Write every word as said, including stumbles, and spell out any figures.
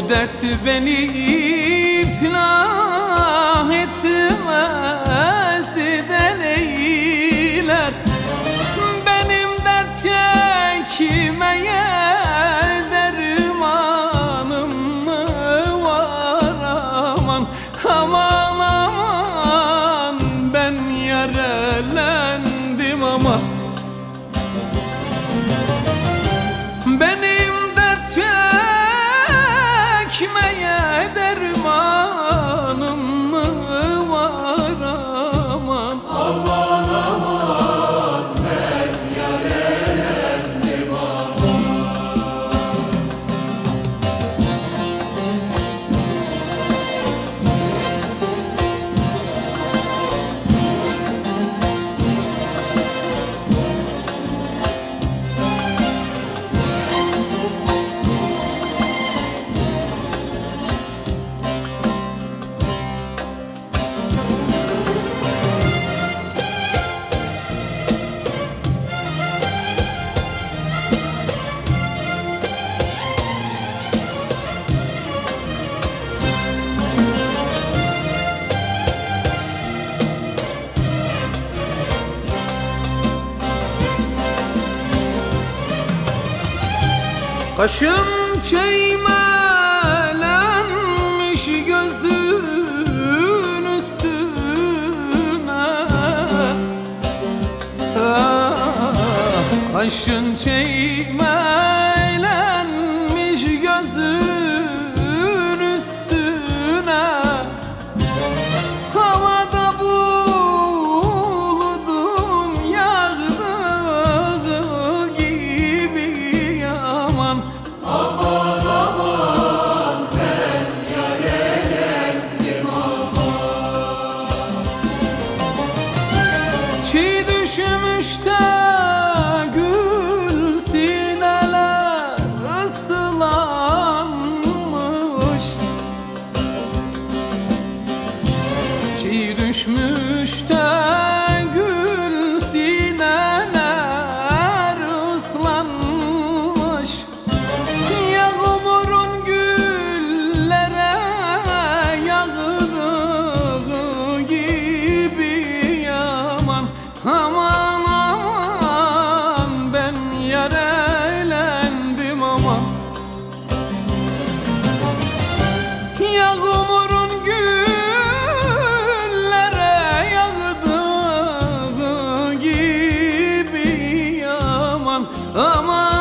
dert beni iflah etmez deleyler. Benim dert çekmeye dermanım mı var aman. Aman aman ben yarelendim aman. Benim dert çekmeye dermanım mı var aman. Aman aman ben yarelendim aman. Kaşın çeymelenmiş gözün üstüne. Ah, kaşın çeymelenmiş gözün üstüne. Havada buludun yağdığı gibi aman. Aman aman ben yarelendim aman. Çiğ düşmüş de gül sineler ıslanmış. Çiğ düşmüş de gül sineler ıslanmış. Yağmurun güllere yağdığı gibi aman. Aman aman ben yarelendim aman. Yağmurun güllere yağdığı gibi aman. Aman